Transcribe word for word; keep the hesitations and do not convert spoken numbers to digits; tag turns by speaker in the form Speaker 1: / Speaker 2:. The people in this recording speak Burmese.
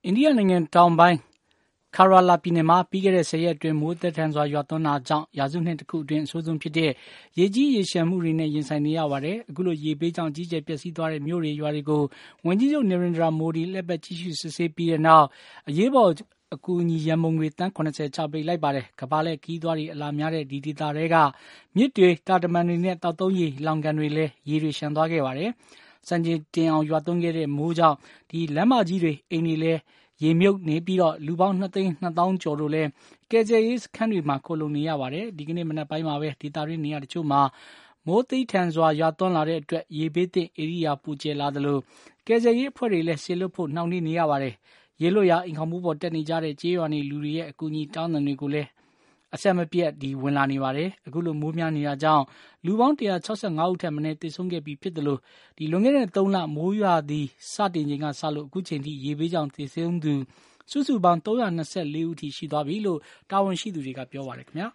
Speaker 1: အိန္ဒိယနိုင်ငံတောင်ပိုင်းခါရာလာပြည်နယ်မှာပြီးခဲ့တဲ့ဆယ်ရက်အတွင်းမိုးသက်ထန်စွာရွာသွန်းတာကြောင့်ရာစုနှစ်တစ်ခုအတွင်းအဆိုးဆုံးဖြစ်တဲ့ရေကြီးရေရှမ်းမှုတွေနဲ့ရင်ဆိုင်နေရပါတယ်။အခုလိုရေဘေးကြောင့်ကြီးကျယ်ပျက်စီးသွားတဲ့မြို့တွေရွာတွေကိုဝန်ကြီးချုပ်နေရင်ဒရာမိုဒီလက်ပတ်ကြည့်ရှုစစ်ဆေးပြီးတဲ့နောက်အရေးပေါ်အကူအညီရန်ပုံငွေတန်း၇၀ချပေးလိုက်ပါတယ်။ကမ္ဘာလှည့်ခီးသွားတွေအလာများတဲ့ဒီဒေသတွေကမြစ်တွေတာတမန်တွေနဲ့တောက်သုံးရေလောင်ကန်တွေလည်းရေတွေရှမ်းသွားခဲ့ပါတယ်။စံချိန်တင်အောင်ရွာသွန်းခဲ့တဲ့မိုးကြောင့်ဒီလမ်းမကြီးတွေအိမ်တွေလည်းရေမြုပ်နေပြီးတော့လူပေါင်းနှစ်သိန်းနှစ်သောင်းကျော်တို့လည်းကယ်ဆယ်ရေးစခန်းတွေမှာခိုလုံနေရပါတယ်။ဒီကနေ့မနက်ပိုင်းမှာပဲဒေသတွင်းနေရာတချို့မှာမိုးသိထန်စွာရွာသွန်းလာတဲ့အတွက်ရေဘေးသင့်ဧရိယာပူကျယ်လာသလိုကယ်ဆယ်ရေးအဖွဲ့တွေလည်းဆေလွတ်ဖို့နှောင့်နှေးနေရပါတယ်။ရေလွတ်ရာအိမ်ခေါင်မိုးပေါ်တက်နေကြတဲ့ကျေးရွာနေလူတွေရဲ့အကူအညီတောင်းတတွေကိုလည်းအဆက်မပြတ်ဒီဝင်လာနေပါတယ်။အခုလိုမိုးများနေတာကြောင့်လူပေါင်း၁၆၅ဦးထက်မနည်းသေဆုံးခဲ့ပြီးဖြစ်တယ်လို့ဒီလွန်ခဲ့တဲ့သုံးလမိုးရွာသည်စတင်ချိန်ကစလို့အခုချိန်ထိရေဘေးကြောင့်သေဆုံးသူစုစုပေါင်း၃၂၄ဦးထိရှိသွားပြီလို့တာဝန်ရှိသူတွေကပြောပါတယ်ခင်ဗျာ